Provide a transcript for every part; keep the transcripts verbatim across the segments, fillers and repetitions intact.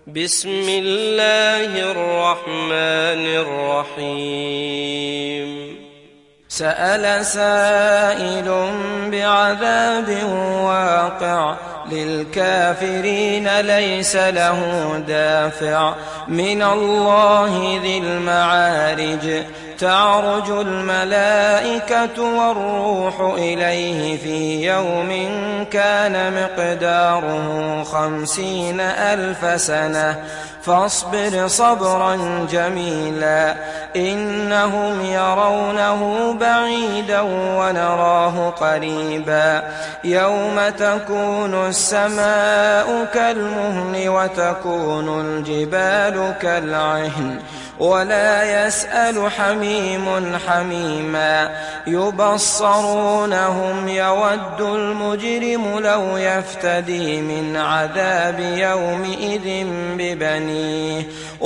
بسم الله الرحمن الرحيم. سأل سائل بعذاب واقع للكافرين ليس له دافع من الله ذي المعارج. تعرج الملائكة والروح إليه في يوم كان مقداره خمسين ألف سنة فاصبر صبرا جميلا إنهم يرونه بعيدا ونراه قريبا يوم تكون السماء كالمهل وتكون الجبال كالعهن ولا يسأل حميم حميما يبصرونهم يود المجرم لو يفتدي من عذاب يومئذ ببنيه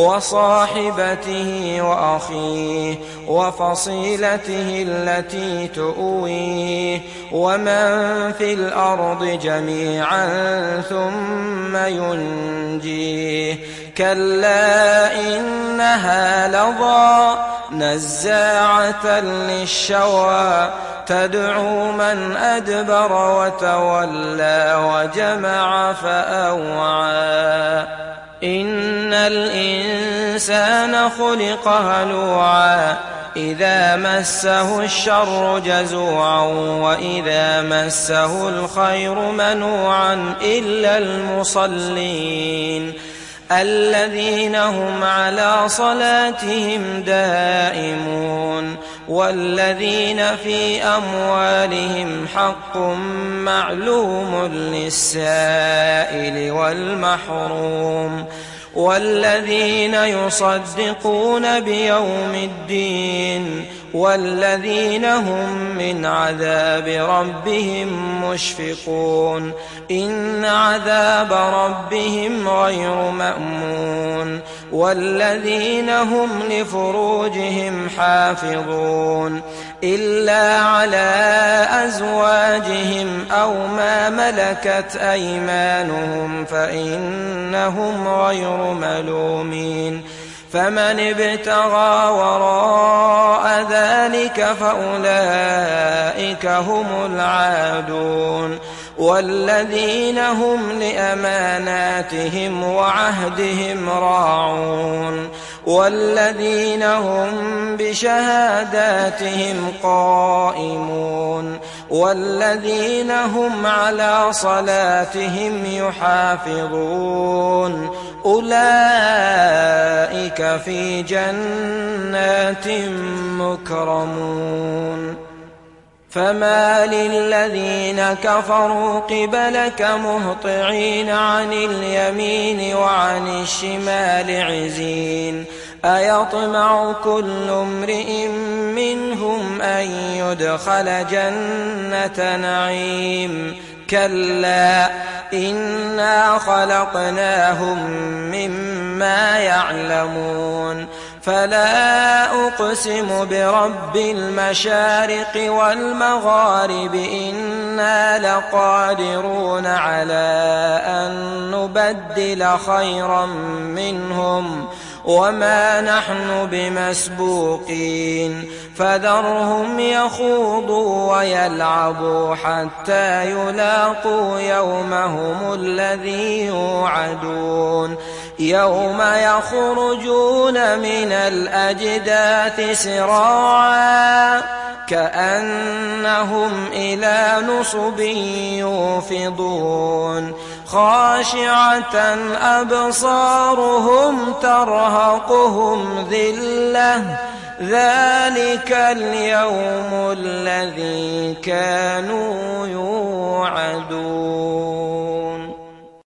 وصاحبته وأخيه وفصيلته التي تؤويه ومن في الأرض جميعا ثم ينجيه كلا إنها لظى نزاعة للشوى تدعو من أدبر وتولى وجمع فأوعى إن الإنسان خلق هلوعا إذا مسه الشر جزوعا وإذا مسه الخير منوعا إلا المصلين الذين هم على صلاتهم دائمون والذين في أموالهم حق معلوم للسائل والمحروم والذين يصدقون بيوم الدين والذين هم من عذاب ربهم مشفقون إن عذاب ربهم غير مأمون والذين هم لفروجهم حافظون إلا على أزواجهم أو ما ملكت أيمانهم فإنهم غير ملومين فمن ابتغى وراء ذلك فأولئك هم العادون والذين هم لأماناتهم وعهدهم راعون والذين هم بشهاداتهم قائمون والذين هم على صلاتهم يحافظون أولئك في جنات مكرمون فما للذين كفروا قبلك مهطعين عن اليمين وعن الشمال عزين أيطمع كل امرئ منهم أن يدخل جنة نعيم كلا إنا خلقناهم مما يعلمون فلا أقسم برب المشارق والمغارب إنا لقادرون على أن نبدل خيرا منهم وما نحن بمسبوقين فذرهم يخوضوا ويلعبوا حتى يلاقوا يومهم الذي يوعدون يوم يخرجون من الأجداث سراعا كأنهم إلى نصب يوفضون خاشعة أبصارهم ترهقهم ذلة ذلك اليوم الذي كانوا يوعدون.